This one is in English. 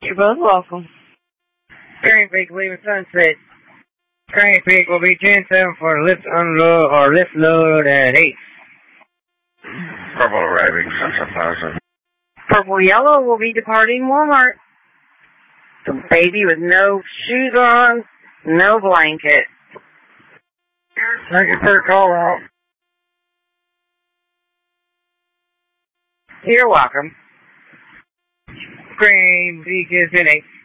You're both welcome. Green Peak leaving Sunset. Green Peak will be 10-7 for lift unload or lift load at 8. Purple arriving Central Plaza. Purple Yellow will be departing Walmart. The baby with no shoes on, no blanket. Thank you for the call out. You're welcome. Green Peak is in 8.